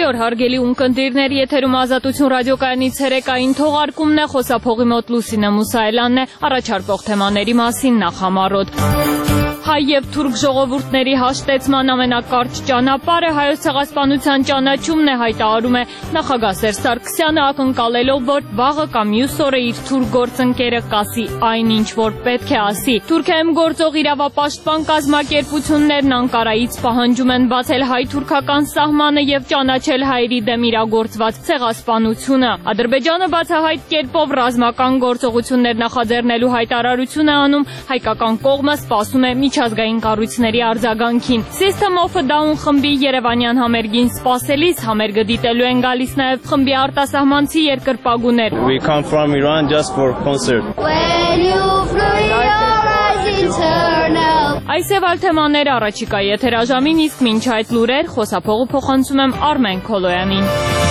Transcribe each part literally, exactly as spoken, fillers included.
Բարի օր, հարգելի ունկնդիրներ, եթերում Ազատություն ռադիոկայանի ցերեկային թողարկումն է, խոսափողի մոտ Լուսինե Մուսայելյանն է, առաջարկող թեմաների մասին նախամարոտ։ Հայ և թուրք ժողովուրդների հաշտեցման ամենակարճ ճանապարհը հայոց ցեղասպանության ճանաչումն է, հայտարարում է նախագահ Սերժ Սարգսյանը, ակնկալելով, որ վաղը կամ մյուս օրը իր թուրք գործընկերը կասի այն, ինչ որ պետք է ասի։ Թուրքիայում գործող իրավապաշտպան կազմակերպություններն Անկարայից պահանջում են բացել հայ-թուրքական սահմանը և ճանաչել հայերի դեմ իրագործված ցեղասպանությունը։ Ադրբեջանը բացահայտ կերպով ռազմական գործողություններ նախաձեռնելու հայտարարություն է անում, հայկական կողմը սպասում է միջազգային կառույցների արձագանքին։ System of a Down խմբի երևանյան համերգին սպասելիս համերգը դիտելու են գալիս նաև խմբի արտասահմանցի երկրպագուներ։ We come from Iran just for concert. When you fly your eyes eternal. Այս եւ այլ թեմաներ առաջիկայի եթերաժամին, իսկ մինչ այդ լուրեր խոսափողը փոխանցում եմ Արմեն Քոլոյանին։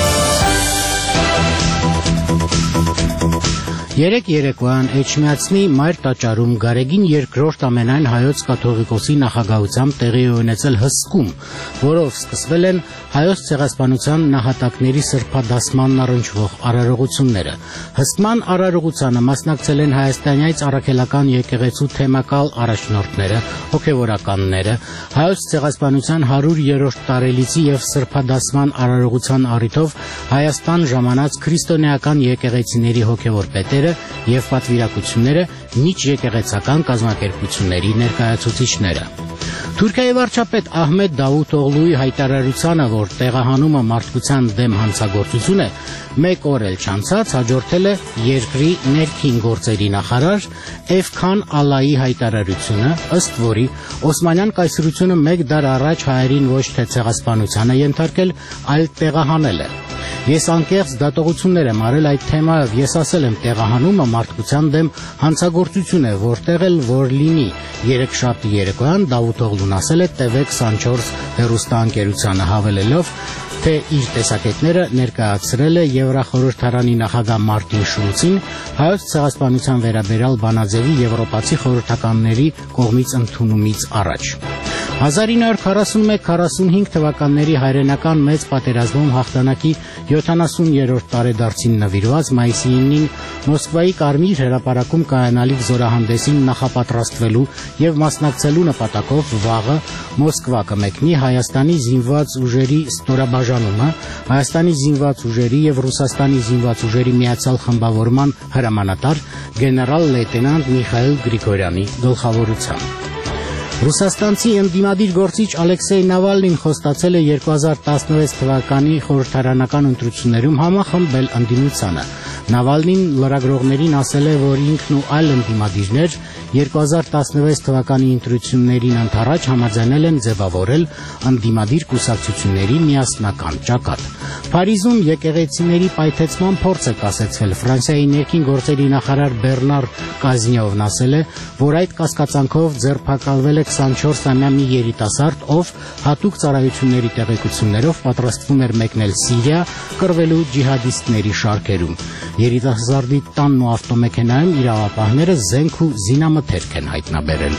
Երեք երեկոյան Էջմիածնի մայր տաճարում Գարեգին երկրորդ ամենայն հայոց կաթողիկոսի նախագահությամբ տեղի ունեցել հսկում, որով սկսվել են հայոց ցեղասպանության նահատակների սրբադասմանն առնչվող արարողությունները։ Հսկման արարողությանը մասնակցել են հայաստանյաց առաքելական եկեղեցու թեմակալ առաջնորդները, հոգևորականները, հայոց ցեղասպանության հարյուրերորդ տարելիցի եւ սրբադասման արարողության առիթով Հայաստան ժամանած քրիստոնեական եկեղեցիների հոգևոր պետերը և պատվիրակությունները, միջեկեղեցական կազմակերպությունների ներկայացուցիչները։ Թուրքիայի վարչապետ Ահմեդ Դավութօղլուի հայտարարությանը, որ տեղահանումը մարդկության դեմ հանցագործություն է, մեկ օր էլ չանցած հաջորդել է երկրի ներքին գործերի նախարար Էվքան Ալայի հայտարարությունը, ըստ որի Օսմանյան կայսրությունը մեկ դար առաջ հայերին ոչ թե ցեղասպանության է ենթարկել, այլ տեղահանել է։ Ես անկեղծ դատողություններ եմ արել այդ թեմայով, ես ասել եմ տեղահանումը մարդկության դեմ հանցագործություն է, որտեղ էլ որ լինի։ Երեքշաբթի երեկոյան Դավութօղլուն ասել է T V քսանչորս հեռուստաընկերությանը, հավելելով, թե իր տեսակետները ներկայացրել է Եվրախորհրդարանի նախագահ Մարտին Շուլցին հայոց ցեղասպանության վերաբերյալ բանաձևի եվրոպացի խորհրդականների կողմից ընդունումից առաջ։ հազար ինը հարյուր քառասունմեկ քառասունհինգ թվականների հայրենական մեծ պատերազմում հաղթանակի յոթանասուներորդ տարեդարձին նվիրված մայիսի ինին Մոսկվայի Կարմիր հրապարակում կայանալիք զորահանդեսին նախապատրաստվելու և մասնակցելու նպատակով վաղը Մոսկվա կմեկնի Հայաստանի զինված ուժերի ստորաբաժանումը, Հայաստանի զինված ուժերի և Ռուսաստանի զինված ուժերի միացյալ խմբավորման հրամանատար գեներալ լեյտենանտ Միխայիլ Գրիգորյանի գլխավորությամբ։ Ռուսաստանցի ընդդիմադիր գործիչ Ալեքսեյ Նավալնին խոստացել է երկու հազար տասնվեց թվականի խորհրդարանական ընտրություններում համախմբել ընդդիմությանը։ Նավալնին լրագրողներին ասել է, որ ինքն ու այլ ընդդիմադիրներ երկու հազար տասնվեց թվականի ընտրություններին ընդառաջ համաձայնել են ձևավորել ընդդիմադիր կուսակցությունների միասնական ճակատ։ Փարիզում եկեղեցիների պայթեցման փորձ է կասեցվել։ Ֆրանսիայի ներքին գործերի նախարար Բեռնար Կազնյովն ասել է, որ այդ կասկածանքով ձերբակալվել է քսանչորսամյա մի երիտասարդ, ով հատուկ ծառայությունների տեղեկություններով պատրաստվում էր մեկնել Սիրիա, կռվելու ջիհադիստների շարքերում։ Երիտասարդի տանն ու ավտոմեքենայում իրավապահները զենք ու զինամթերք են հայտնաբերել։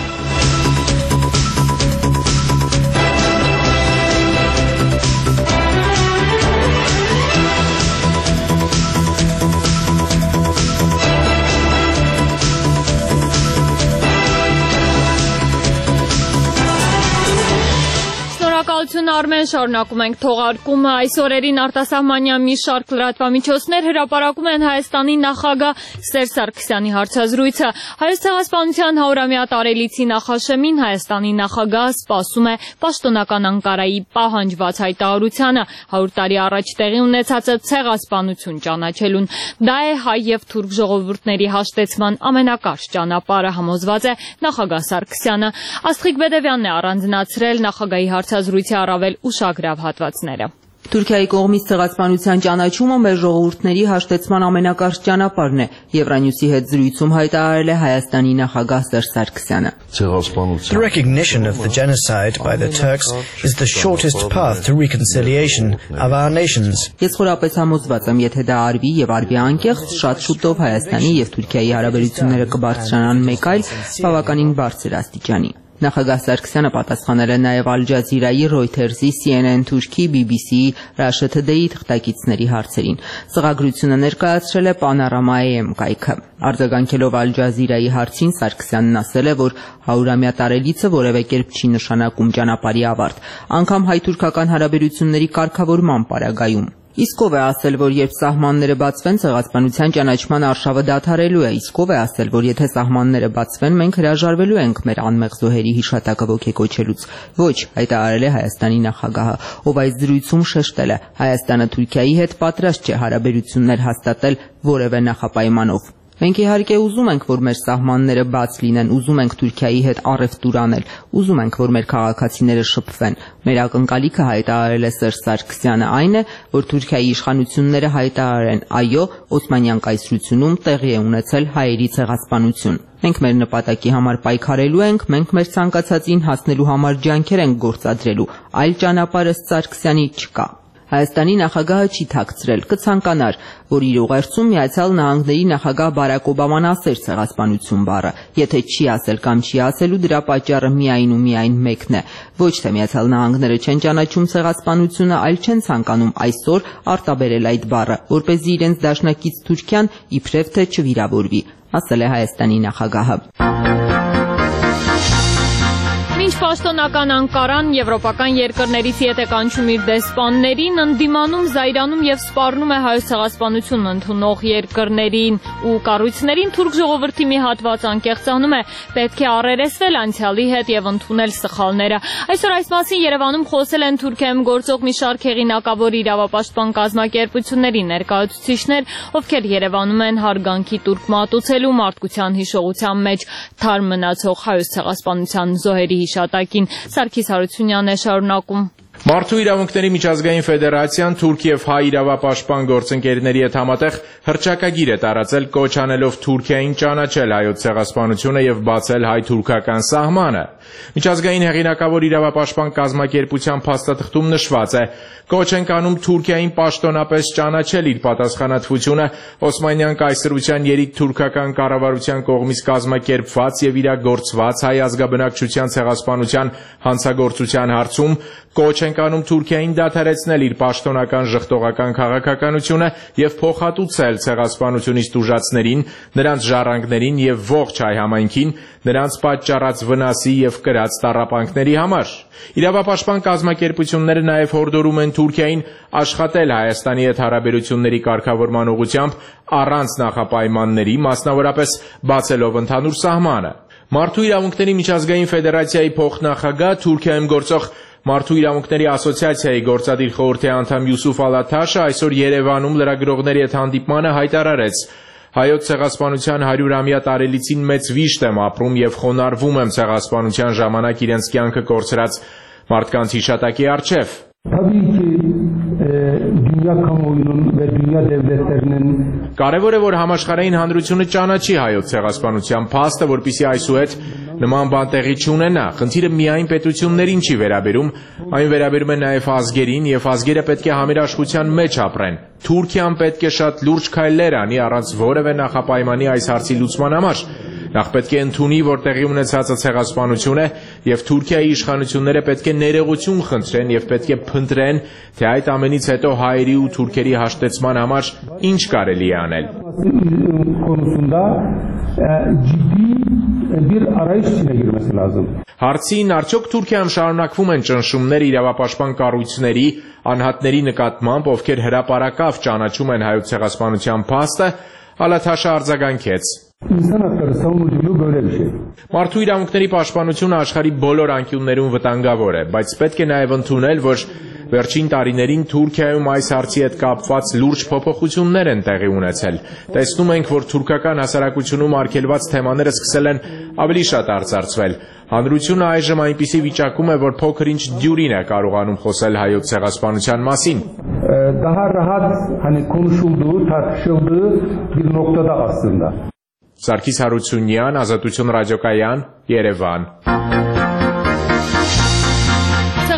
Շնորհակալություն Արմեն, շարունակում ենք թողարկումը։ Այս օրերին արտասահմանյան մի շարք լրատվամիջոցներ հրապարակում են Հայաստանի նախագահ Սերժ Սարգսյանի հարցազրույցը։ Հայոց ցեղասպանության հարյուրամյա տարելիցի նախաշեմին Հայաստանի նախագահը սպասում է պաշտոնական Անկարայի պահանջված հայտարարությանը հարյուր տարի առաջ տեղի ունեցածը ցեղասպանություն ճանաչելուն։ Դա է հայ և թուրք ժողովուրդների հաշտեցման ամենակարճ ճանապարհը, համոզված է նախագահ Սարգսյանը։ Աստղիկ Բեդևյանն է առանձնացրել նախագահի հարցազրույցի առավել ուշագրավ հատվածները։ Թուրքիայի կողմից ցեղասպանության ճանաչումը մեր ժողովուրդների հաշտեցման ամենակարճ ճանապարհն է, Եվրանյուսի հետ զրույցում հայտարարել է Հայաստանի նախագահ Սերժ Սարգսյանը։ The recognition of the genocide by the Turks is the shortest path to reconciliation of our nations. Ես խորապես համոզված եմ, եթե դա արվի եւ արվի անկեղծ, շատ շուտով Հայաստանի եւ Թուրքիայի հարաբերությունները կբարձրանան մեկ այլ բավականին բարձր աստիճանի։ Նախագահ Սարգսյանը պատասխանել է նաև Al Jazeera-ի, Reuters-ի, C N N Թուրքի, B B C-ի, Russia Today-ի թղթակիցների հարցերին։ Սղագրությունը ներկայացրել է Panorama A M կայքը։ Արձագանքելով Al Jazeera-ի հարցին Սարգսյանն ասել է, որ հարյուրամյա տարելիցը որևէ կերպ չի նշանակում ճանապարհի ավարտ, անգամ հայ-թուրքական հարաբերությունների կարգավորման պարագայում։ Իսկ ով է ասել, որ երբ սահմանները բացվեն, ցեղասպանության ճանաչման արշավը դադարելու է, իսկ ով է ասել, որ եթե սահմանները բացվեն, մենք հրաժարվելու ենք մեր անմեղ զոհերի հիշատակը ոգեկոչելուց։ Ոչ, հայտարարել է Հայաստանի նախագահը, ով այս զրույցում շեշտել է, Հայաստանը Թուրքիայի հետ պատրաստ չէ հարաբերություններ հաստատել որևէ նախապայմանով։ Մենք իհարկե ուզում ենք, որ մեր սահմանները բաց լինեն, ուզում ենք Թուրքիայի հետ առևտուր անել, ուզում ենք, որ մեր քաղաքացիները շփվեն։ Մեր ակնկալիքը, հայտարարել է Սերժ Սարգսյանը, այն է, որ Թուրքիայի իշխանությունները հայտարարեն, այո, Օսմանյան կայսրությունում տեղի է ունեցել հայերի ցեղասպանություն։ Մենք մեր նպատակի համար պայքարելու ենք, մենք մեր ցանկացածին հասնելու համար ջանքեր ենք գործադրելու, այլ ճանապարհ ըստ Սարգսյանի չկա։ Հայաստանի նախագահը չի թաքցրել, կցանկանար, որ իր ուղերձում Միացյալ Նահանգների նախագահ Բարակ Օբաման ասեր ցեղասպանություն բառը, եթե չի ասել կամ չի ասելու, դրա պատճառը միայն ու միայն մեկն է։ Ոչ թե Միացյալ Նահանգները չեն ճանաչում ցեղասպանությունը, այլ չեն ցանկանում այսօր արտաբերել այդ բառը, որպեսզի իրենց դաշնակից Թուրքիան իբրև թե չվիրավորվի, ասել է Հայաստանի նախագահը։ Մինչ պաշտոնական Անկարան եվրոպական երկրներից ետ է կանչում իր դեսպաններին, ընդդիմանում, զայրանում և սպառնում է հայոց ցեղասպանություն ընդունող երկրներին ու կառույցներին, թուրք ժողովրդի մի հատված անկեղծանում է, պետք է առերեսվել անցյալի հետ և ընդունել սխալները։ Այսօր այս մասին Երևանում խոսել են Թուրքիայում գործող մի շարք հեղինակավոր իրավապաշտպան կազմակերպությունների ներկայացուցիչներ, ովքեր Երևանում են հարգանքի տուրք մատուցելու մարդկության հիշողության մեջ թարմ մնացող հայոց ցեղասպանության զոհերի հիշատակին։ Սարգիս Հարությունյանն է շարունակում։ Մարդու իրավունքների միջազգային ֆեդերացիան թուրք և հայ իրավապաշտպան գործընկերների հետ համատեղ հռչակագիր է տարածել կոչ անելով Թուրքիային ճանաչել հայոց ցեղասպանությունը և բացել հայ-թուրքական սահմանը։ Միջազգային հեղինակավոր իրավապաշտպան կազմակերպության փաստաթղթում նշված է. կոչ ենք անում Թուրքիային պաշտոնապես ճանաչել իր պատասխանատվությունը Օսմանյան կայսրության երիտթուրքական կառավարության կողմից կազմակերպված և իրագործված հայ ազգաբնակչության ցեղասպանության հանցագործության հարցում, կոչ ենք անում Թուրքիային դադարեցնել իր պաշտոնական ժխտողական քաղաքականությունը և փոխհատուցել ցեղասպանությունից տուժածներին, նրանց ժառանգներին և ողջ հայ համայնքին նրանց պատճառած վնասի և կրած տառապանքների համար։ Իրավապաշտպան կազմակերպությունները նաև հորդորում են Թուրքիային աշխատել Հայաստանի հետ հարաբերությունների կարգավորման ուղղությամբ առանց նախապայմանների, մասնավորապես բացելով ընդհանուր սահմանը։ Մարդու իրավունքների միջազգային ֆեդերացիայի փոխնախագահ, Թուրքիայում գործող Մարդու իրավունքների ասոցիացիայի գործադիր խորհրդի անդամ Յուսուֆ Ալաթաշը այսօր Երևանում լրագրողների հետ հանդիպմանը հայտարարեց. հայոց ցեղասպանության հարյուրամյա տարելիցին մեծ վիշտ եմ ապրում և խոնարհվում եմ ցեղասպանության ժամանակ իրենց կյանքը կորցրած մարդկանց հիշատակի առջև։ Կարևոր է, որ համաշխարհային հանրությունը ճանաչի հայոց ցեղասպանության փաստը, որպեսզի այսուհետ նման բան տեղի չունենա։ Խնդիրը միայն պետություններին չի վերաբերում, այն վերաբերում է նաև ազգերին, և ազգերը պետք է համերաշխության մեջ ապրեն։ Թուրքիան պետք է շատ լուրջ քայլեր անի առանց որևէ նախապայմանի այս հարցի լուծման համար։ Նախ պետք է ընդունի, որ տեղի ունեցածը ցեղասպանություն է, և Թուրքիայի իշխանությունները պետք է ներողություն խնդրեն և պետք է փնտրեն, թե այդ ամենից հետո հայերի ու թուրքերի հաշտեցման համար ինչ կարելի է անել։ Հարցին արդյոք Թուրքիայում շարունակվում են ճնշումներ իրավապաշտպան կառույցների, անհատների նկատմամբ, ովքեր հրապարակավ ճանաչում են հայոց ցեղասպանության փաստը, Ալաթաշը արձագանքեց. Մարդու իրավունքների պաշտպանությունը աշխարհի բոլոր անկյուններում վտանգավոր է, բայց պետք է նաև ընդունել, որ վերջին տարիներին Թուրքիայում այս հարցի հետ կապված լուրջ փոփոխություններ են տեղի ունեցել։ Տեսնում ենք, որ թուրքական հասարակությունում արգելված թեմաները սկսել են ավելի շատ արծարծվել։ Հանրությունը այժմ այնպիսի վիճակում է, որ փոքր-ինչ դյուրին է կարողանում խոսել հայոց ցեղասպանության մասին։ Սարգիս Հարությունյան, Ազատություն ռադիոկայան, Երևան։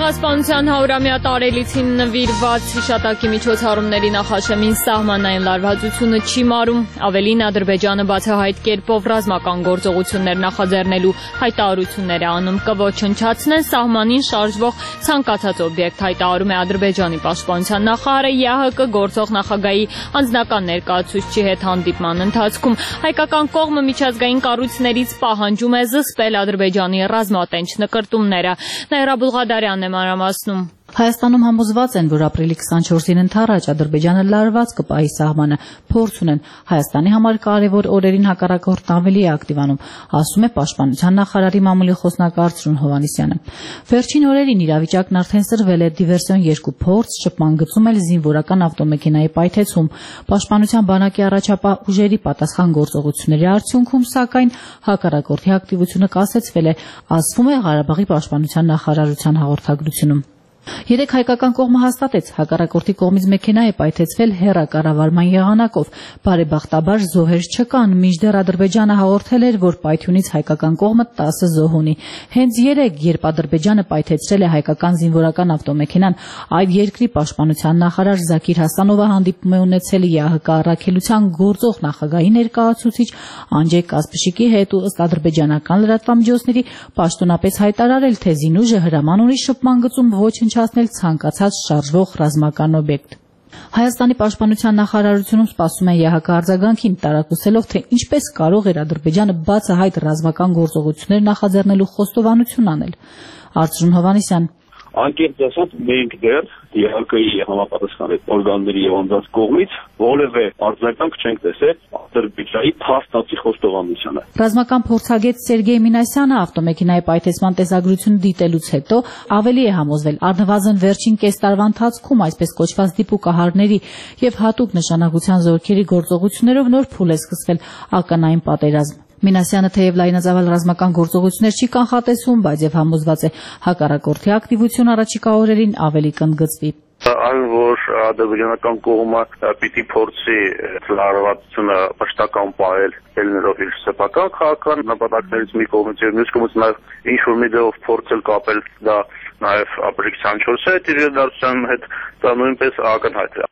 Ցեղասպանության հարյուրամյա տարելիցին նվիրված հիշատակի միջոցառումների նախաշեմին սահմանային լարվածությունը չի մարում, ավելին Ադրբեջանը բացահայտ կերպով ռազմական գործողություններ նախաձեռնելու հայտարարություններ է անում կոչնչացնեն սահմանին շարժվող ցանկացած օբյեկտ, հայտարարում է Ադրբեջանի պաշտպանության նախարարը ԵԱՀԿ գործող նախագահի անձնական ներկայացուցչի հետ հանդիպման ընթացքում։ Հայկական կողմը միջազգային կառույցներից պահանջում է զսպել Ադրբեջանի ռազմատենչ նկրտումները։ Նաիրա Բուլղադարյանն է մանրամասնում։ Հայաստանում համոզված են, որ ապրիլի քսանչորսին ընթառաջ Ադրբեջանը լարված կպահի սահմանը, փորձ ունեն Հայաստանի համար կարևոր օրերին հակառակորդն ավելի է ակտիվանում, ասում է Պաշտպանության նախարարի մամուլի խոսնակ Արծրուն Հովհաննիսյանը։ Վերջին օրերին իրավիճակն արդեն սրվել է դիվերսիոն երկու փորձ, շփման գծում էլ զինվորական ավտոմեքենայի պայթեցում։ Պաշտպանության բանակի առաջապահ ուժերի պատասխան գործողությունների արդյունքում, սակայն հակառակորդի ակտիվությունը կասեցվել է, ասվում է Ղարաբաղի պաշտպանության նախարարության հաղորդագրությունում։ Երեք հայկական կողմը հաստատեց, հակառակորդի կողմից մեքենա է պայթեցվել հեռակառավարման եղանակով։ Բարեբախտաբար զոհեր չկան, մինչդեռ Ադրբեջանը հաղորդել էր, որ պայթյունից հայկական կողմը տասը զոհ ունի։ Հենց երեկ, երբ Ադրբեջանը պայթեցրել է հայկական զինվորական ավտոմեքենան, այդ երկրի պաշտպանության նախարար Զաքիր Հասանովը հանդիպում է ունեցել ԵԱՀԿ առաքելության գործող նախագահի ներկայացուցիչ Անջեյ Կասպշիկի հետ ու ըստ ադրբեջանական լրատվամիջոցների պաշտոնապես հայտարարել, թե զինուժը հրաման ունի շփման գծում ոչնչացնել ցանկացած շարժվող ռազմական օբյեկտ։ Հայաստանի պաշտպանության նախարարությունում սպասում են ԵԱՀԿ արձագանքին, տարակուսելով, թե ինչպես կարող էր Ադրբեջանը բացահայտ ռազմական գործողություններ նախաձեռնելու խոստովանություն անել։ Արծրուն Հովհաննիսյան։ Անկեղծ ասած, մենք դեռ ԵԱՀԿ-ի համապատասխան օրգանների եւ անձանց կողմից որևէ արձագանք չենք տեսել Ադրբեջանի փաստացի խոստովանությանը։ Ռազմական փորձագետ Սերգեյ Մինասյանը ավտոմեքենայի պայթեցման տեսագրությունը դիտելուց հետո ավելի է համոզվել առնվազն վերջին կես տարվա ընթացքում այսպես կոչված դիպուկահարների եւ հատուկ նշանակության զորքերի գործողություններով նոր փուլ է սկսվել ականային պատերազմ։ Մինասյանը թեև լայնածավալ ռազմական գործողություններ չի կանխատեսում, բայց եւ համոզված է հակառակորդի ակտիվություն առաջիկա օրերին ավելի կընդգծվի։ Այն որ ադրբեջանական կողմը պիտի փորձի լարվածությունը պաշտական պահել ելներով իր սեփական քաղաքական նպատակներից մի կողմից եւ մյուս կողմից նաեւ ինչ որ մի դեպքում փորձել կապել դա նաեւ ապրիլի քսանչորսի հետ իր դարձության հետ դա նույնպես ակնհայտ է։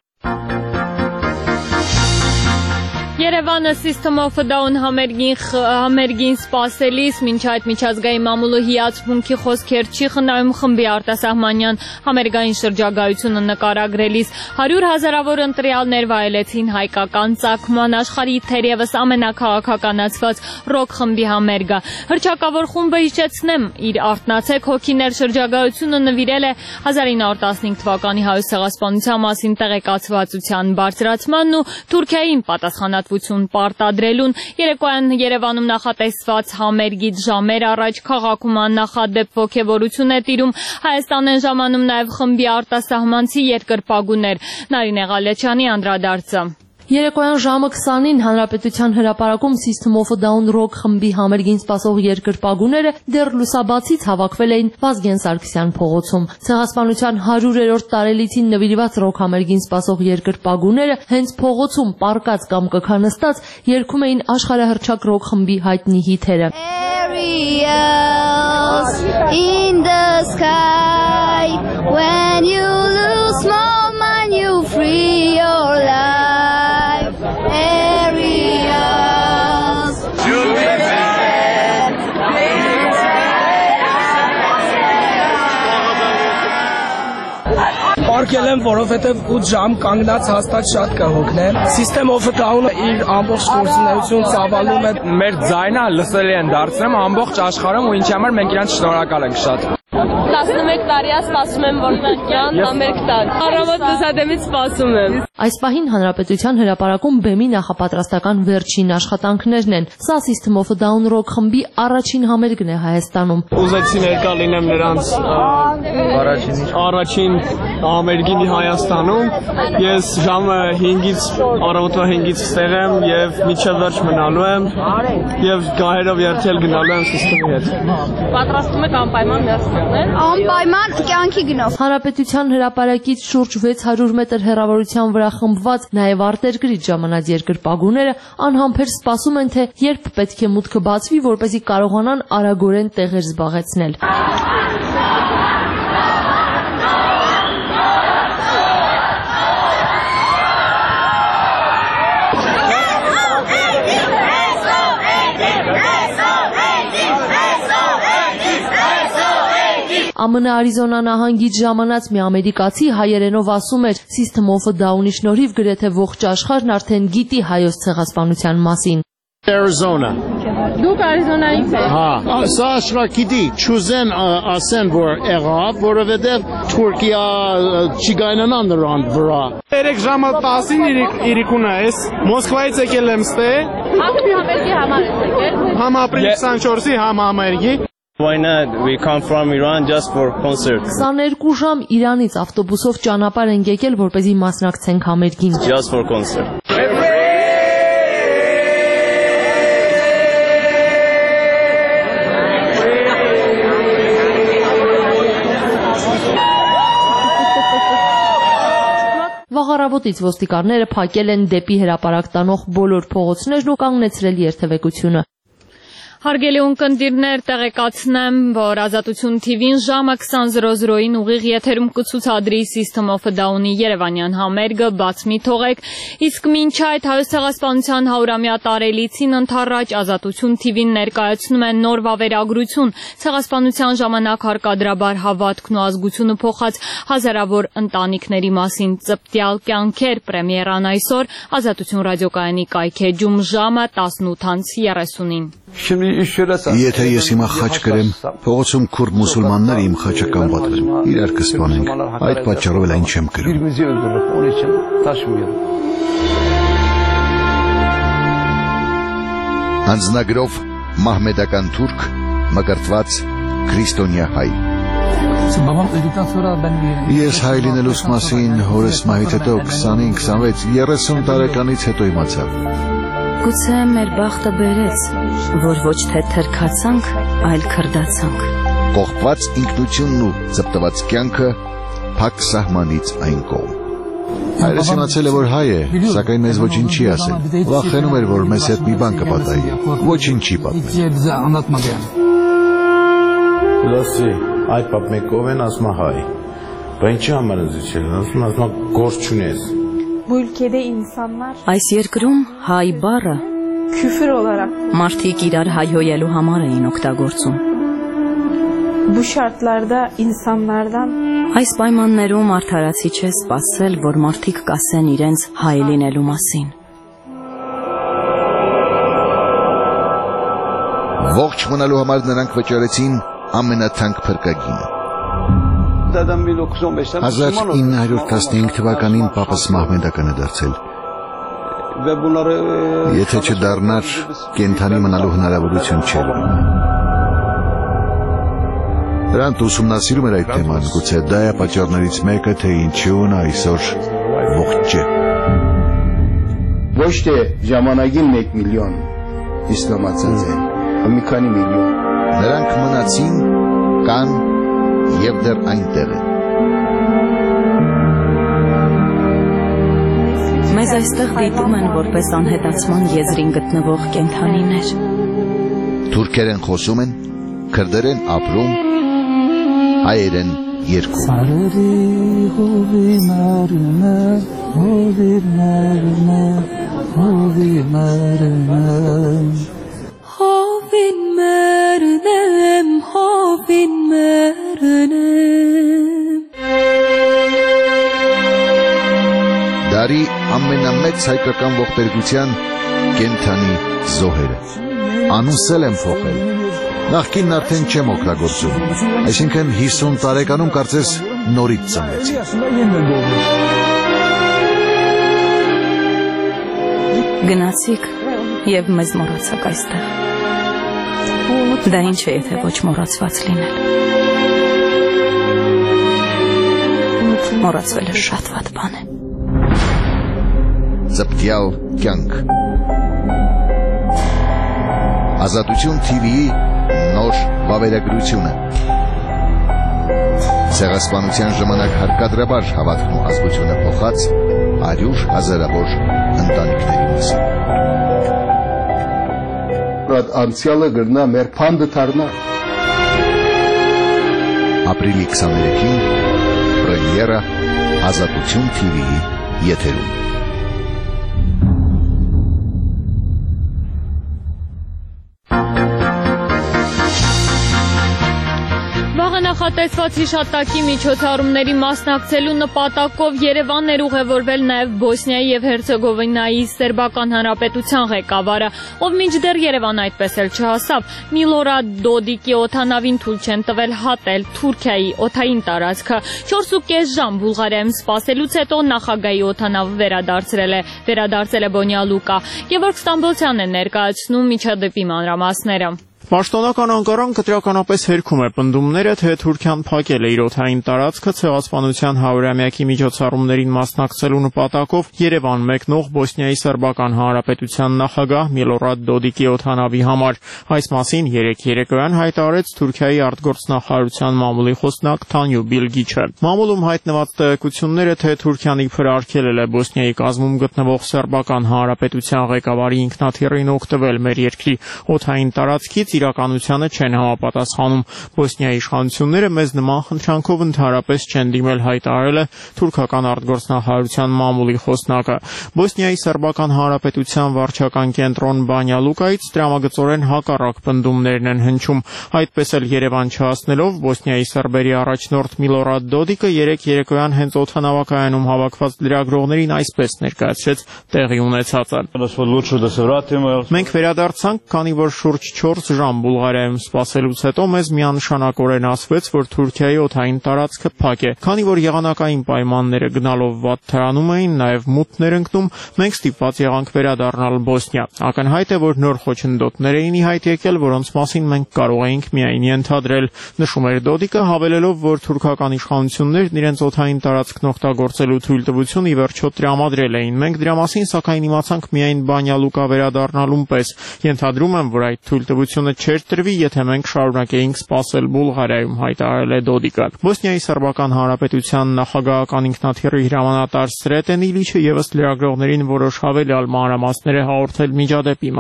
Երևանը System of a Down համերգին համերգին սպասելիս մինչ այդ միջազգային մամուլը հիացմունքի խոսքեր չի խնայում խմբի արտասահմանյան համերգային շրջագայությունը նկարագրելիս հարյուր հազարավոր ընտրյալներ վայելեցին հայկական ծագման աշխարհի թերևս ամենակաղաքականացված ռոք խմբի համերգը։ Հռչակավոր խումբը հիշեցնեմ իր արթնացեք հոգիներ շրջագայությունը նվիրել է հազար ինը հարյուր տասնհինգ թվականի հայոց ցեղասպանության մասին տեղեկացվածության բարձրացմանն ու Թուրքիային պատասխանատվություն պարտադրելուն երեկոյան Երևանում նախատեսված համերգից ժամեր առաջ քաղաքում աննախադեպ ոգևորություն է տիրում Հայաստան են ժամանում նաև խմբի արտասահմանցի երկրպագուներ Նարինե Ղալեչյանի անդրադարձը Երեկոյան ժամը քսանին Հանրապետության հրապարակում System of a Down Rock խմբի համերգին սպասող երկրպագուները դեռ լուսաբացից հավաքվել էին Վազգեն Սարգսյան փողոցում։ Ցեղասպանության հարյուրերորդ տարելիցին նվիրված ռոք համերգին սպասող երկրպագուները հենց փողոցում պարկած կամ կքանստած երգում էին աշխարհահռչակ ռոք խմբի հայտնի հիթերը։ In the sky when you lose my mind you free your life. Պարկել եմ, որովհետև ութ ժամ կանգնած հաստատ շատ կհոգնեմ։ System of a Down-ը իր ամբողջ գործունեություն ծավալում է մեր ձայնը լսելի են դարձնում ամբողջ աշխարհում ու ինչի համար մենք իրանց շնորհակալ ենք շատ։ տասնմեկ տարի է սպասում եմ, որ տան համերգ տան։ Առավոտ լուսադեմից սպասում եմ։ Այս պահին Հանրապետության հրապարակում բեմի նախապատրաստական վերջին աշխատանքներն են։ Սա System of a Down Rock խմբի առաջին համերգն է Հայաստանում։ Ուզեցի ներկա լինեմ նրանց առաջին համերգին Հայաստանում։ Ես ժամը հինգից առավոտվա հինգից ստեղ եմ եւ մինչեւ վերջ մնալու եմ եւ գահերով երթել գնալու եմ System-ի հետ։ Պատրաստում եք անպայման ներս մտնել։ Անպայման կյանքի գնով։ Հանրապետության հրապարակից շուրջ վեց հարյուր մետր հեռավորության վրա խմբված նաև արտերկրից ժամանած երկրպագուները անհամբեր սպասում են, թե երբ պետք է մուտքը բացվի, որպեսզի կարողանան արագորեն տեղեր զբաղեցնել։ ԱՄՆ Արիզոնա նահանգից ժամանած մի ամերիկացի հայերենով ասում էր. System of a Down-ի շնորհիվ գրեթե ողջ աշխարհն արդեն գիտի հայոց ցեղասպանության մասին։ Arizona. Դուք Արիզոնայից եք։ Հա, սա աշխարհի չուզեն ասեն, որ եղավ, որովհետև Թուրքիա չգայնանան նրան վրա։ երեք ժամը տասին իրիկունա ես Մոսկվայից եկել եմ ստե։ Ակտիվ համերգի համար եք եկել։ Համ ապրիլի քսանչորսի համ համերգի։ Why not? We come from Iran just for concert. քսաներկու ժամ Իրանից ավտոբուսով ճանապարհ են եկել, որպեսզի մասնակցենք համերգին։ Just for concert. Վաղարավոտից ոստիկանները փակել են դեպի հրապարակ տանող բոլոր փողոցներն ու կանգնեցրել երթևեկությունը։ Հարգելի ունկնդիրներ, տեղեկացնեմ, որ Ազատություն թիվին ժամը քսան զրո զրոյին ուղիղ եթերում կցուցադրի System of a Down-ի երևանյան համերգը, բաց մի թողեք, իսկ մինչ այդ հայոց ցեղասպանության հարյուրամյա տարելիցին ընթառաջ Ազատություն թիվին ներկայացնում են նոր վավերագրություն, ցեղասպանության ժամանակ հարկադրաբար հավատքն ու ազգությունը փոխած հազարավոր ընտանիքների մասին ծպտյալ կյանքեր, պրեմիերան այսօր Ազատություն ռադիոկայանի կայքեջում ժամը տասնութ երեսունին։ Եթե ես հիմա խաչ կրեմ, փողոցում քուրդ մուսուլմանները իմ խաչը կանպատվեն, իրար կսպանենք, այդ պատճառով էլ այն չեմ կրում։ Անձնագրով մահմեդական թուրք, մկրտված քրիստոնյա հայ։ Ես հայ լինելուս մասին հորս մահից հետո քսանինը քսանվեց երեսուն տարեկանից հետո իմացա։ Գուցե մեր բախտը բերեց, որ ոչ թե թրքացանք, այլ քրդացանք։ Կողպված ինքնությունն ու ծպտված կյանքը փակ սահմանից այն կողմ։ Հայրս իմացել է, որ հայ է, սակայն մեզ ոչինչ չի ասել։ Վախենում էր, որ մեզ հետ մի բան կպատահի, ոչինչ չի պատմել։ Լսի, այդ պապ մեկով են ասма հայ։ Բա ինչի համար ես իջել, ասում ասма գործ չունես։ Bu ülkede insanlar Այս երկրում հայ բառը küfür olarak մարդիկ իրար հայհոյելու համար էին օգտագործում։ Bu şartlarda insanlardan Այս պայմաններում արդարացի չէ սպասել, որ մարդիկ կասեն իրենց հայ լինելու մասին։ Ողջ մնալու համար նրանք վճարեցին ամենաթանկ փրկագինը։ հազար ինը հարյուր տասնհինգ թվականին պապս մահմեդական է դարձել։ Եթե չդառնար, կենդանի մնալու հնարավորություն չէր։ Նրան ուսումնասիրում էր այդ թեման, գուցե դա է պատճառներից մեկը, թե ինչու նա այսօր ողջ չէ։ Ոչ թե ժամանակին մեկ միլիոն իսլամացած են, մի քանի միլիոն։ Նրանք մնացին, կան և դեռ այնտեղ են։ Մեզ այստեղ դիտում են որպես անհետացման եզրին գտնվող կենդանիներ։ Թուրքերեն խոսում են, քրդերեն ապրում, հայերեն երգում։ Հովին մերնեմ, հովին մերնեմ Դարի ամենամեծ հայկական ողբերգության կենդանի զոհերը։ Անունսել եմ փոխել։ Նախկինն արդեն չեմ օգտագործում, այսինքն հիսուն տարեկանում կարծես նորից ծնվեցի։ Գնացիք և մեզ մոռացաք այստեղ։ Դա ինչ է, եթե ոչ մոռացված լինել։ Մոռացվելը շատ վատ բան է։ Ծպտյալ կյանք։ Ազատություն թիվիի նոր վավերագրությունը։ Ցեղասպանության ժամանակ հարկադրաբար հավատքն ու ազգությունը փոխած հարյուր հազարավոր ընտանիքների մասին։ Անցյալը գրնա մեր փանդը թարնա։ Ապրիլի քսաներեքին պրեմիերա Ազատություն թիվիի եթերում։ Նախատեսված հիշատակի միջոցառումների մասնակցելու նպատակով Երևան էր ուղևորվել նաև Բոսնիայի և Հերցեգովինայի Սերբական Հանրապետության ղեկավարը, ով մինչդեռ Երևան այդպես էլ չհասավ։ Միլորադ Դոդիկի օդանավին թույլ չեն տվել հատել Թուրքիայի օդային տարածքը։ չորս ու կես ժամ Բուլղարիայում սպասելուց հետո նախագահի օդանավը վերադարձրել է, վերադարձել է Բոնյա Լուկա։ Գևորգ Ստամբոլցյանն է ներկայացնում միջադեպի մանրամասները։ Պաշտոնական Անկարան կտրականապես հերքում է պնդումները, թե Թուրքիան փակել է իր օդային տարածքը ցեղասպանության հարյուրամյակի միջոցառումներին մասնակցելու նպատակով Երևան մեկնող Բոսնիայի Սերբական Հանրապետության նախագահ Միլորադ Դոդիկի օդանավի համար։ Այս մասին երեկ երեկոյան հայտարարեց Թուրքիայի արտգործնախարարության մամուլի խոսնակ Թանյու Բիլգիչը։ Մամուլում հայտնված տեղեկությունները, թե Թուրքիան իբր արգելել է Բոսնիայի կազմում գտնվող Սերբական Հանրապետության ղեկավարի ինքնաթիռին օգտվել մեր երկրի օդային տարածքից, իրականությանը չեն համապատասխանում։ Բոսնիայի իշխանությունները մեզ նման խնդրանքով ընդհանրապես չեն դիմել, հայտարարել է թուրքական արտգործնախարարության մամուլի խոսնակը։ Բոսնիայի Սերբական Հանրապետության վարչական կենտրոն Բանյա Լուկայից տրամագծորեն հակառակ պնդումներն են հնչում։ Այդպես էլ Երևան չհասնելով Բոսնիայի սերբերի առաջնորդ Միլորադ Դոդիկը երեկ երեկոյան հենց օդանավակայանում հավաքված լրագրողներին այսպես ներկայացրեց տեղի ունեցածը։ Մենք վերադարձանք, քանի որ շուրջ չորս ժամ Բուլղարիայում սպասելուց հետո մեզ միանշանակորեն ասվեց, որ Թուրքիայի օդային տարածքը փակ է։ Քանի որ եղանակային պայմանները գնալով վատ թրանում էին, նաև մութներ ընկնում, մենք ստիպված եղանք վերադառնալ Բոսնիա։ Ակնհայտ է, որ նոր խոչընդոտներ էին ի հայտ եկել, որոնց մասին մենք կարող էինք միայն ենթադրել, նշում էր Դոդիկը, հավելելով, որ թուրքական իշխանություններն իրենց օդային տարածքն օգտագործելու թույլտվություն ի վերջո տրամադրել էին։ Մենք դրա մասին սակայն իմացանք միայն Բանյա Լուկա վերադառնալուն պես։ Ենթադրում եմ, որ այդ թույլտվությունը չէր տրվի, եթե մենք շարունակեինք սպասել Բուլղարիայում, հայտարարել է Դոդիկը։ Բոսնիայի Սերբական Հանրապետության նախագահական ինքնաթիռի հրամանատար Սրետեն Իլիչը ևս լրագրողներին որոշ հավելյալ մանրամասներ է հաղորդել միջադեպի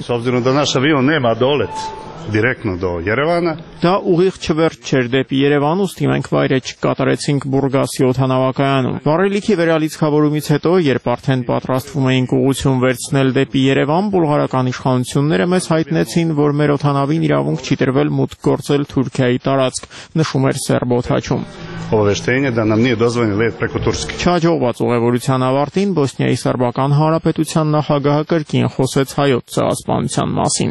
մասին։ Դիրեկտно до Երևանը։ Դա ուղիղ չվերջ չէր դեպի Երևան, ուստի մենք վայրէջք կատարեցինք Բուրգասի օդանավակայանում։ Վառելիքի վերալիցքավորումից հետո, երբ արդեն պատրաստվում էինք ուղղություն վերցնել դեպի Երևան, բուլղարական իշխանությունները մեզ հայտնեցին, որ մեր օդանավին իրավունք չի տրվել մուտք գործել Թուրքիայի տարածք, նշում էր սերբ օդաչում։ Չհաջողված ուղևորության ավարտին Բոսնիայի Սերբական Հանրապետության նախագահը կրկին խոսեց հայոց ցեղասպանության մասին։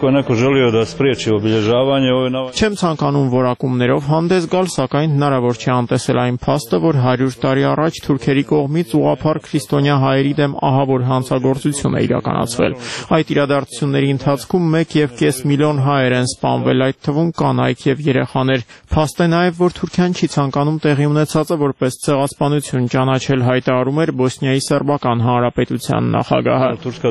Չեմ ցանկանում որակումներով հանդես գալ, սակայն հնարավոր չի անտեսել այն փաստը, որ հարյուր տարի առաջ թուրքերի կողմից ուղղափառ քրիստոնյա հայերի դեմ ահավոր հանցագործություն է իրականացվել։ Այդ իրադարձությունների ընթացքում մեկ և կես միլիոն հայեր են սպանվել, այդ թվում կանայք և երեխաներ։ Փաստ է նաև, որ Թուրքիան չի ցանկանում տեղի ունեցածը որպես ցեղասպանություն ճանաչել, հայտարարում էր Բոսնիայի Սերբական Հանրապետության նախագահը։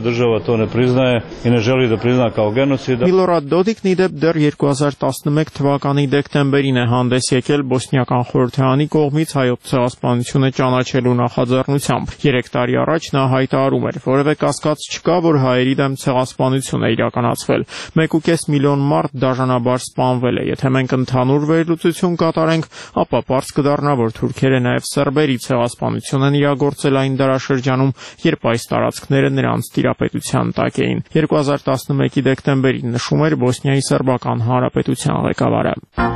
Միլորադ Դոդիկն ի դեպ դեռ երկու հազար տասնմեկ թվականի դեկտեմբերին է հանդես եկել Բոսնիական խորհրդարանի կողմից հայոց ցեղասպանությունը ճանաչելու նախաձեռնությամբ։ Երեք տարի առաջ նա հայտարարում էր, որևէ կասկած չկա, որ հայերի դեմ ցեղասպանություն է իրականացվել։ մեկ ու կես միլիոն մարդ դաժանաբար սպանվել է։ Եթե մենք ընդհանուր վերլուծություն կատարենք, ապա պարզ կդառնա, որ թուրքերը նաև սերբերի ցեղասպանություն են իրագործել այն դարաշրջանում, երբ այս տարածքները նրանց տիրապետության տակ էին։ երկու հազար տասնմեկի դեկտեմբերին նշում էր Բոսնիայի Սերբական Հանրապետության ղեկավարը։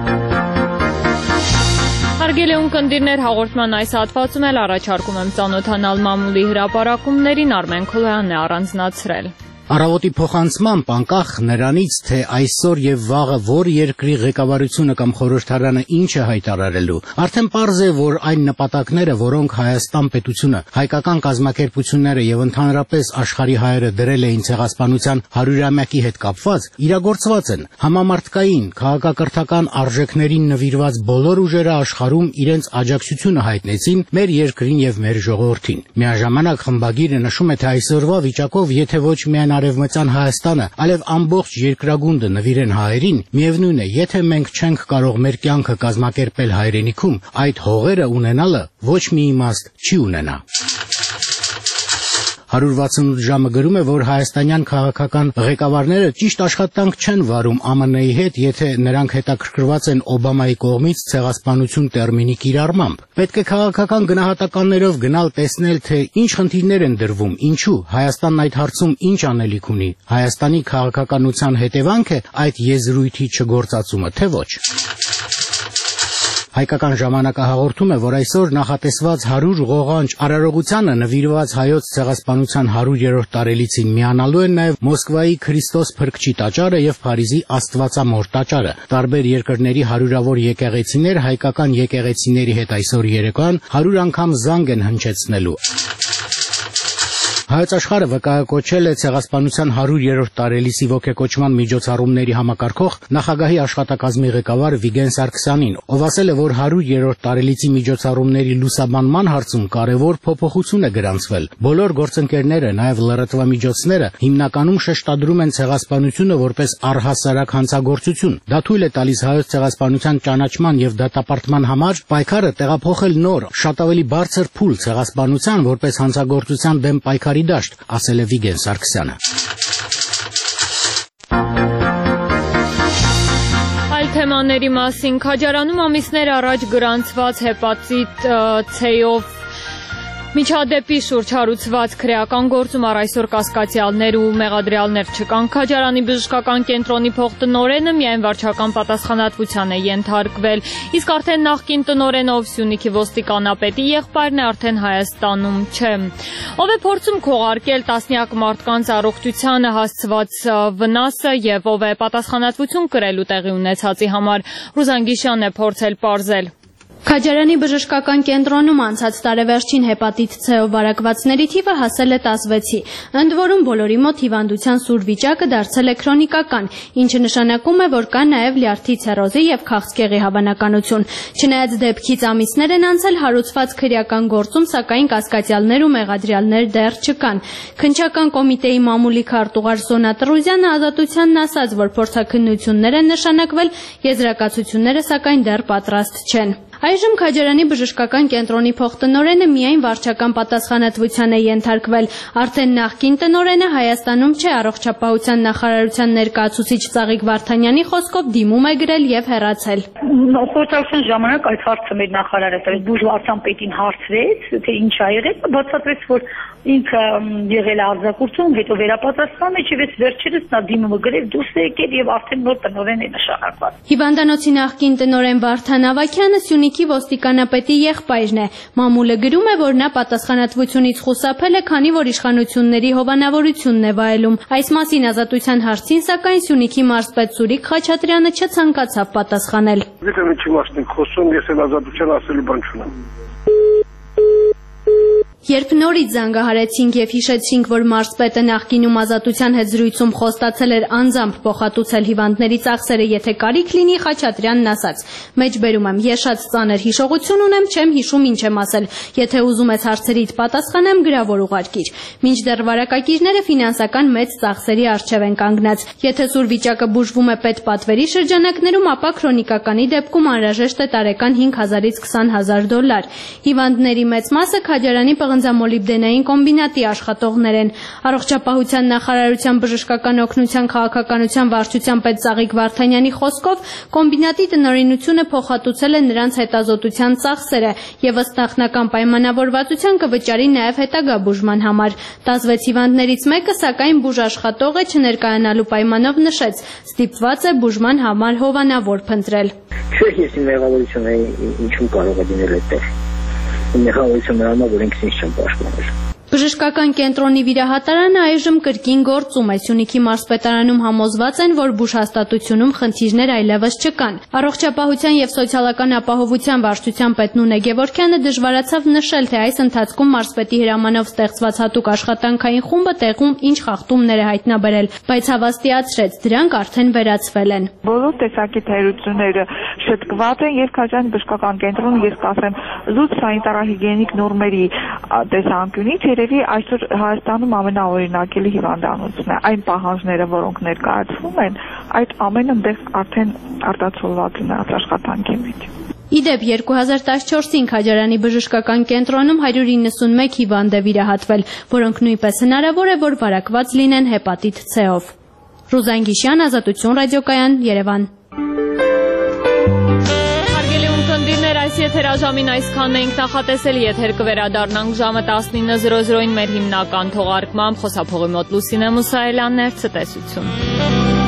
Հարգելի ունկնդիրներ, հաղորդման այս հատվածում էլ առաջարկում եմ ծանոթանալ մամուլի հրապարակումներին, Արմեն Քոլոյանն է առանձնացրել։ Առավոտի փոխանցմամբ անկախ նրանից, թե այսօր եւ վաղը որ երկրի ղեկավարությունը կամ խորհրդարանը ինչ է հայտարարելու, արդեն պարզ է, որ այն նպատակները, որոնք Հայաստան պետությունը, հայկական կազմակերպությունները եւ ընդհանրապես աշխարհի հայերը դրել էին ցեղասպանության հարյուրամյակի հետ կապված, իրագործված են։ Համամարտկային, քաղաքակրթական արժեքներին նվիրված բոլոր ուժերը աշխարհում իրենց աջակցությունը հայտնեցին մեր երկրին եւ մեր ժողովրդին։ Միաժամանակ խմբագիրը նշում է, թե այսօրվա վիճակով, եթե ոչ միայն Արևմտյան Հայաստանը, այլև ամբողջ երկրագունդը նվիրեն հայերին, միևնույն է, եթե մենք չենք կարող մեր կյանքը կազմակերպել հայրենիքում, այդ հողերը ունենալը ոչ մի իմաստ չի ունենա։ հարյուր վաթսունութ ժամը գրում է, որ հայաստանյան քաղաքական ղեկավարները ճիշտ աշխատանք չեն վարում Ամն Ի հետ, եթե նրանք հետաքրքրված են Օբամայի կողմից ցեղասպանություն տերմինի կիրառմամբ։ Պետք է քաղաքական գնահատականներով գնալ տեսնել, թե ինչ խնդիրներ են դրվում, ինչու Հայաստանն այդ հարցում ինչ անելիք ունի, Հայաստանի քաղաքականության հետևանք է այդ եզրույթի չգործածումը, թե ոչ։ Հայկական ժամանակը հաղորդում է, որ այսօր նախատեսված հարյուր ղողանջ արարողությանը նվիրված հայոց ցեղասպանության հարյուրերորդ տարելիցին միանալու են նաև Մոսկվայի Քրիստոս Փրկչի տաճարը եւ Փարիզի Աստվածամոր տաճարը։ Տարբեր երկրների հարյուրավոր եկեղեցիներ հայկական եկեղեցիների հետ այսօր երեկոյան հարյուր անգամ զանգ են հնչեցնելու։ Հայոց աշխարհը վկայակոչել է ցեղասպանության հարյուրերորդ տարելիցի ոգեկոչման միջոցառումների համակարգող նախագահի աշխատակազմի ղեկավար Վիգեն Սարգսյանին, ով ասել է, որ հարյուրերորդ տարելիցի միջոցառումների լուսաբանման հարցում կարևոր փոփոխություն է գրանցվել։ Բոլոր գործընկերները, նաև լրատվամիջոցները հիմնականում շեշտադրում են ցեղասպանությունը որպես առհասարակ հանցագործություն։ Դա թույլ է տալիս հայոց ցեղասպանության ճանաչման եւ դատապարտման համար պայքարը տեղափոխել նոր, շատ ավելի բարձր փուլ ցեղասպանության որպես հանցագործության դեմ պայքարի դաշտ, ասել է Վիգեն Սարգսյանը։ Այլ թեմաների մասին Քաջարանում ամիսներ առաջ գրանցված հեպատիտ C-ով միջադեպի շուրջ հարուցված քրեական գործում առ այսօր կասկածյալներ ու մեղադրյալներ չկան։ Քաջարանի բժշկական կենտրոնի փոխտնօրենը միայն վարչական պատասխանատվության է ենթարկվել, իսկ արդեն նախկին տնօրենը, ով Սյունիքի ոստիկանապետի եղբայրն է, արդեն Հայաստանում չէ։ Ով է փորձում քողարկել տասնյակ մարդկանց առողջությանը հասցված վնասը եւ ով է պատասխանատվություն կրելու տեղի ունեցածի համար, Ռուզան Գիշյանն է փորձել պարզել։ Քաջարանի բժշկական կենտրոնում անցած տարեվերջին հեպատիտ C-ով վարակվածների թիվը հասել է տասնվեցի, ընդ որում բոլորի մոտ հիվանդության սուր վիճակը դարձել է քրոնիկական, ինչը նշանակում է, որ կա նաև լյարդի ցիրոզի եւ քաղցկեղի հավանականություն։ Չնայած դեպքից ամիսներ են անցել, հարուցված քրեական գործում, սակայն կասկածյալներ ու մեղադրյալներ դեռ չկան։ Քննչական կոմիտեի մամուլի քարտուղար Սոնա Տրուզյանը ազատությանն ասաց, որ փորձաքննություններ են նշանակվել, եզրակացությունները սակայն դեռ պատրաստ չեն։ Այժմ Քաջարանի բժշկական կենտրոնի փոխտնօրենը միայն վարչական պատասխանատվության է ենթարկվել։ Արդեն նախկին տնօրենը Հայաստանում չէ, առողջապահության նախարարության ներկայացուցիչ Ծաղիկ Վարդանյանի խոսքով դիմում է գրել եւ հեռացել։ Օգտագործության ժամանակ այդ հարցը մեր նախարարը տվեց, բուժվարչական պետին հարցրեց, թե ինչ ա եղել, բացատրեց, որ ինքը եղել է արձակուրդում, հետո վերապատրաստման մեջ եւ վերջերս նա դիմումը գրել դուրս է եկել եւ արդեն նոր տնօրեն է նշանակված։ Հիվանդանոցի նախկին տնօրեն Վարդան Ավագյանը Սյունիքի ոստիկանապետի եղբայրն է։ Մամուլը գրում է, որ նա պատասխանատվությունից խուսափել է, քանի որ իշխանությունների հովանավորությունն է վայելում։ Այս մասին ազատության հարցին, սակայն Սյունիքի մարզպետ Սուրիկ Խաչատրյանը չցանկացավ պատասխանել։ Գիտեմ ինչի մասին եք խոսում, ես էլ ազատության ասելու բան չունեմ։ Երբ նորից զանգահարեցինք եւ հիշեցինք, որ մարզպետը նախկինում ազատության հետ զրույցում խոստացել էր անձամբ փոխհատուցել հիվանդների ծախսերը, եթե կարիք լինի, Խաչատրյանն ասաց. «Մեջբերում եմ, ես շատ ծանր հիշողություն ունեմ, չեմ հիշում ինչ եմ ասել։ Եթե ուզում ես հարցերիդ պատասխանեմ, գրավոր ուղարկիր»։ Մինչդեռ վարակագիրները ֆինանսական մեծ ծախսերի առջև են կանգնած։ Եթե սուր վիճակը բուժվում է պետպատվերի շրջանակներում, ապա քրոնիկականի դեպքում անհրաժեշտ է տարեկան հինգ հազարից քսան հազար դոլար։ Հիվանդների մեծ մասը Քաջարանի պղնձամոլիբդենային կոմբինատի աշխատողներ են։ Առողջապահության նախարարության բժշկական օգնության քաղաքականության վարչության պետ Ծաղիկ Վարդանյանի խոսքով կոմբինատի տնօրինությունը փոխհատուցել է նրանց հետազոտության ծախսերը եւ ըստ նախնական պայմանավորվածության կվճարի նաեւ հետագա բուժման համար։ տասնվեց հիվանդներից մեկը, սակայն բուժաշխատող է, չներկայանալու պայմանով նշեց, ստիպված է բուժման համար հովանավոր փնտրել։ Չէ, ես իմ մեղավորությունը ինչու կարող է դինել այդտեղ։ Մեղավորությունը նրան, որ ինքս ինձ չեմ պաշտպանել։ Բժշկական կենտրոնի վիրահատարանը այժմ կրկին գործում է։ Սյունիքի մարզպետարանում համոզված են, որ բուժհաստատությունում խնդիրներ այլևս չկան։ Առողջապահության եւ սոցիալական ապահովության վարչության պետ Նունե Գևորգյանը դժվարացավ նշել, թե այս ընթացքում մարզպետի հրամանով ստեղծված հատուկ աշխատանքային խումբը տեղում ինչ խախտումներ է հայտնաբերել, բայց հավաստիացրեց, դրանք արդեն վերացվել են։ Բոլոր տեսակի թերությունները շտկված են եւ Քաջարանի բժշկական կենտրոնը, ես կասեմ, զուտ սանիտարահիգիենիկ նորմերի տեսանկյունից երևի այսօր Հայաստանում ամենաօրինակելի հիվանդանոցն է։ Այն պահանջները, որոնք ներկայացվում են, այդ ամենը դեռ արդեն արտացոլված են աշխատանքի մեջ։ Իդեպ երկու հազար տասնչորսին Քաջարանի բժշկական կենտրոնում հարյուր իննսունմեկ հիվանդ է վիրահատվել, որոնք նույնպես հնարավոր է, որ վարակված լինեն հեպատիտ C-ով։ Ռուզան Գիշյան, Ազատություն ռադիոկայան, Երևան։ Այս եթերաժամին այսքանն էինք նախատեսել, եթեր կվերադառնանք ժամը տասնինը զրո զրոին մեր հիմնական թողարկմամբ, խոսափողի մոտ Լուսինե Մուսայելյանն էր, ցտեսություն։